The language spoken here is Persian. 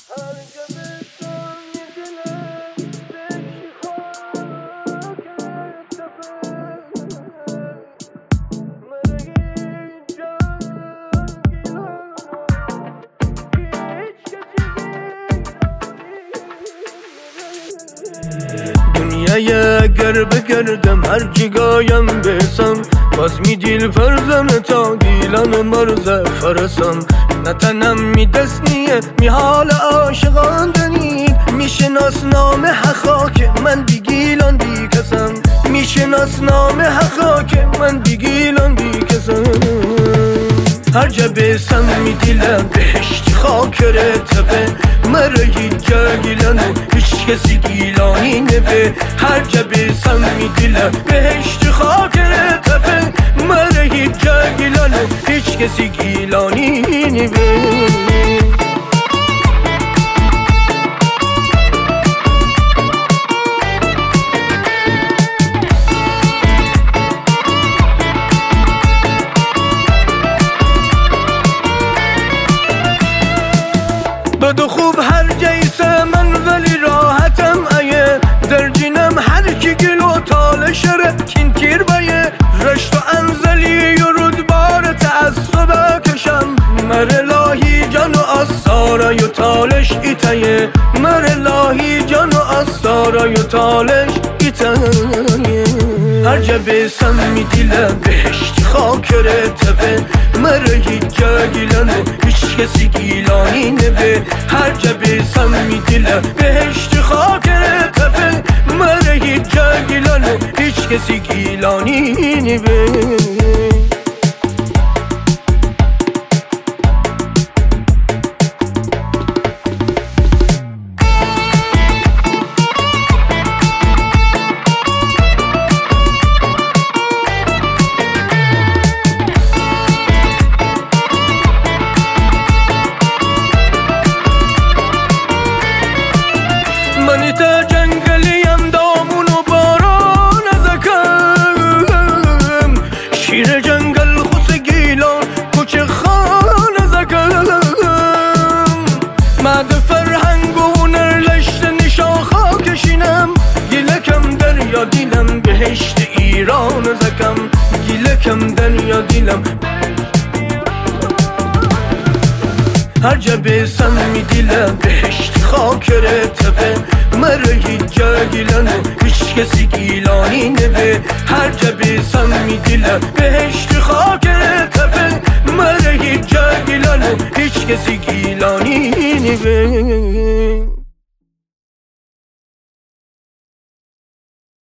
دنیای اگر بگردم هر جگایم برسم باز می دیل فرزم تا دیلان مرز فرسم نتنم می دستنیه می حال عاشقان دنید می شناس نام حقا که من بگیلان بی کسم می شناس نام حقا که من بگیلان بی کسم هر جا برسم می دیلم بهشت خاکر تپه مرا هیچ جا گیلانه هیچ کسی گیلانی نبه هر جا برسم می دیلم بهشت خاکر تپه مرا هیچ جا گیلانه هیچ کسی گیلانی نبه بد و خوب هر جیسه من ولی راحتم ایه در جینم هر کی گل و تال شره کین تیر بایه رشت و انزلی و رودبار تعصب کشم مر لاهی جان و آسارای و تالش ایتایه مر لاهی جان و آسارای و تالش ایتایه هر جا برسم می دیلم بهشت خاکر تپه مرا هیچ جا گیلانه هیچ کسی گیلانی نبه هر جا برسم می دیلم بهشت خاکر تپه مرا هیچ جا گیلانه هیچ کسی گیلانی نبه منی تا جنگلیم دامون و باران ازکم شیر جنگل خوص گیلان کوچه خان ازکم مد فرهنگ و هنر لشت نشان خاکشینم گیلکم دریا دیلم بهشت ایران ازکم گیلکم دریا دیلم هر جا برسم می دیلم بهشت خاکر تپه مرا هیچ جا گیلانه هیچ کسی گیلانی نبه هر جا برسم می دیلم بهشت خاکر تپه مرا هیچ جا گیلانه هیچ کسی گیلانی نبه